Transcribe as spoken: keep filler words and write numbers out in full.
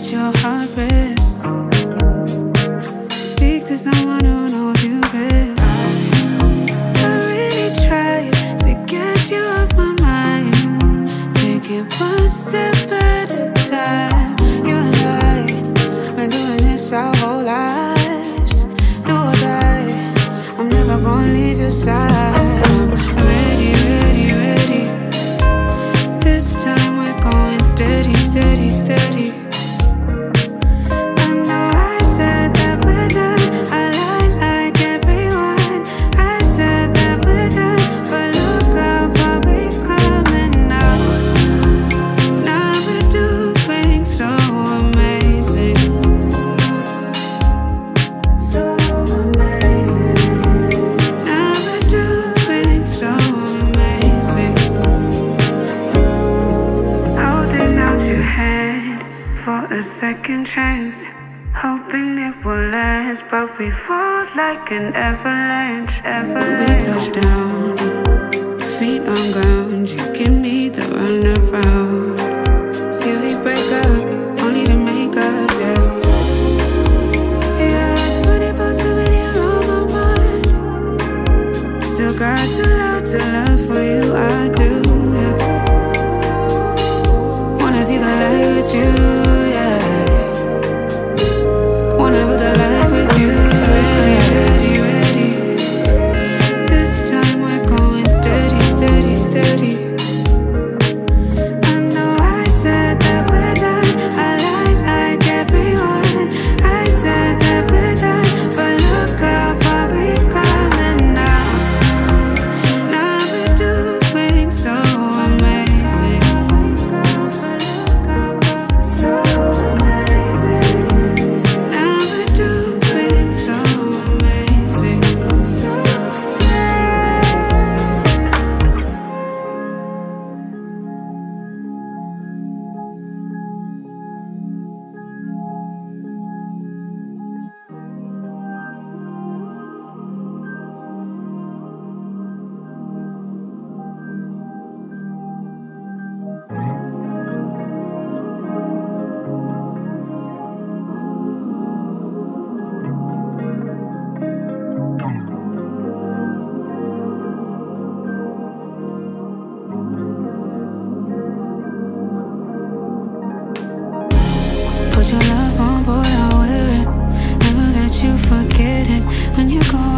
let your heart rest. Speak to someone who knows you best. I really tried to get you off my mind. Take it one step at a time. You and I been doing this our whole lives. Do or die, I'm never gonna leave your side. I'm ready, ready, ready. This time we're going steady, steady, steady. I know I said that we're done. I lie like everyone. I said that we're done, but look how far we've come and now. Now we're doing so amazing. So amazing. Now we're doing so amazing. Holding out your hand for a second chance, hoping it will last, but we fall like an avalanche, avalanche. When we touch down, feet on ground, you give me the runaround. Still we break up, only to make up, yeah. Yeah, twenty-four seven, you're on my mind. Still got too loud to love for you, I do, yeah. Wanna see the light with you, yeah. Wanna build a life with you, ready, ready, ready. This time we're going steady, steady, steady. I know I said that we're done. I lie like everyone. I said that we're done, but look how far we've come and now. Now we're doing so amazing. So amazing. Now we're doing so amazing. So put your love on board, I'll wear it. Never let you forget it. When you go